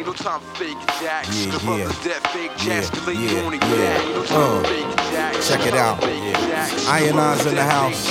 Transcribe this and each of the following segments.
Ain't no time for fake jacks. Yeah, The brothers that fake jacks can lay you on the yeah. back. Ain't no time for fake jacks. Check it out. Ionized in the house.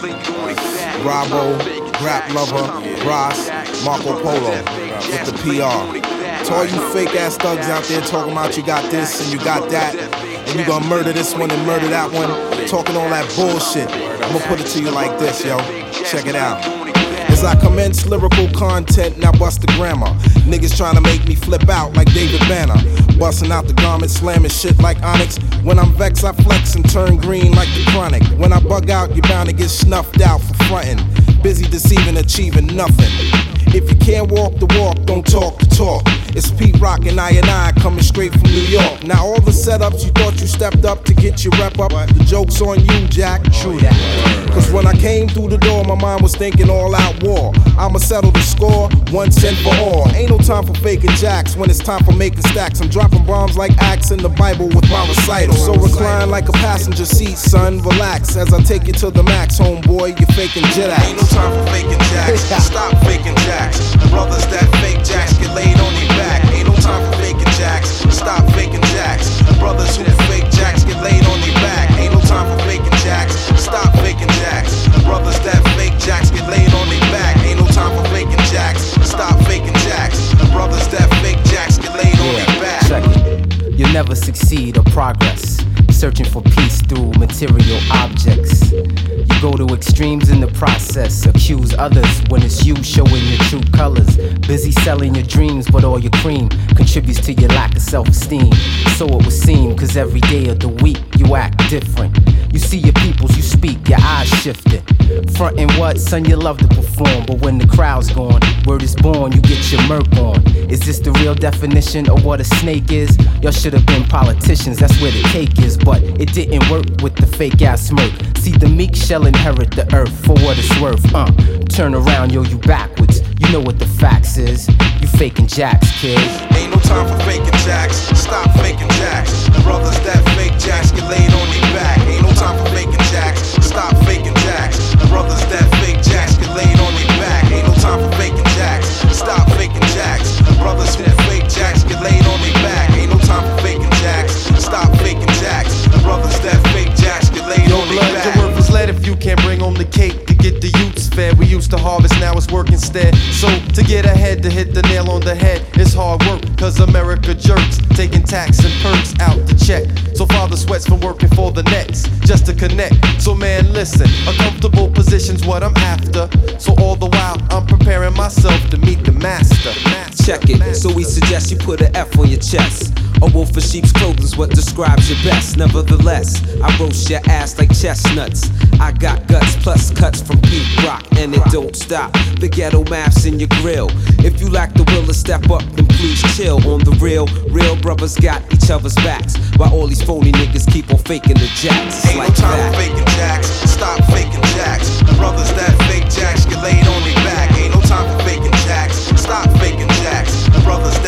Bravo, Rap Lover, Ross, Marco Polo with the PR. To all you fake ass thugs out there talking about you got this and you got that, and you gonna murder this one and murder that one, talking all that bullshit. I'm gonna put it to you like this, yo. Check it out. As I commence lyrical content, now bust the grammar. Niggas trying to make me flip out like David Banner. Busting out the garment, slamming shit like Onyx. When I'm vexed, I flex and turn green like the Chronic. When I bug out, you're bound to get snuffed out for frontin'. Busy deceiving, achieving nothing. If you can't walk the walk, don't talk the talk. It's Pete Rock and I coming straight from New York. Now all the setups you thought you stepped up to get your rep up, the joke's on you, Jack. True that. Cause when I came through the door, my mind was thinking all out war. I'ma settle the score, once and for all. Ain't no time for faking jacks when it's time for making stacks. I'm dropping bombs like Acts in the Bible with my recital. So recline like a passenger seat, son. Relax as I take you to the max, homeboy. You're faking jet acts. Ain't no time for faking jacks. Stop faking jacks. Brothers that fake jacks get laid on their back. Ain't no time for faking jacks. Stop faking jacks. Brothers who fake jacks get laid on their back. Ain't no time for faking jacks. Stop faking jacks. Brothers that fake jacks get laid on their back. Ain't no time for faking jacks. Stop faking jacks. Brothers that fake jacks get laid on their back. Check it. You'll never succeed or progress searching for peace through material objects. You go to extremes in the process, accuse others when it's you showing your true colors. Busy selling your dreams, but all your cream contributes to your lack of self-esteem. So it would seem, cause every day of the week you act different. You see your peoples, you speak, your eyes shifting. Frontin' what, son, you love to perform, but when the crowd's gone, word is born, you get your murk on. Is this the real definition of what a snake is? Y'all should have been politicians, that's where the cake is, but it didn't work with the fake ass smirk. See, the meek shall inherit the earth for what it's worth. Turn around, yo, you backwards. You know what the facts is. You faking jacks, kid. Ain't no time for faking jacks. Stop faking jacks. Brothers that fake jacks get laid on their back. Ain't no time for faking jacks. Stop faking jacks. Brothers that fake jacks get laid on their back. Ain't no time for faking jacks. Stop faking jacks. Brothers who fake jacks get laid on their back. Ain't no time for faking jacks. Stop faking jacks. Brothers that fake jacks get laid on their back. Your work is lead if you can't bring home the cake to get the youths fed. We used to harvest, now it's work instead. So to get ahead, to hit the nail on the head, it's hard work, cause America jerks, taking tax and perks out the check. So father sweats from working for the next, just to connect. So man, listen, a comfortable position's what I'm after. So all the while, I'm preparing myself to meet the master. Check it, so we suggest you put an F on your chest. A wolf in sheep's clothing's what describes your best. Nevertheless, I roast your ass like chestnuts. I got guts plus cuts from Pete Rock, and it don't stop. The ghetto maps in your grill. If you lack the will to step up, then please chill. On the real, real brothers got each other's backs, while all these phony niggas keep on faking the jacks. It's Ain't like no time that. for faking jacks. Stop faking jacks. Brothers that fake jacks get laid on their back. Ain't no time for faking jacks. Stop faking jacks. Brothers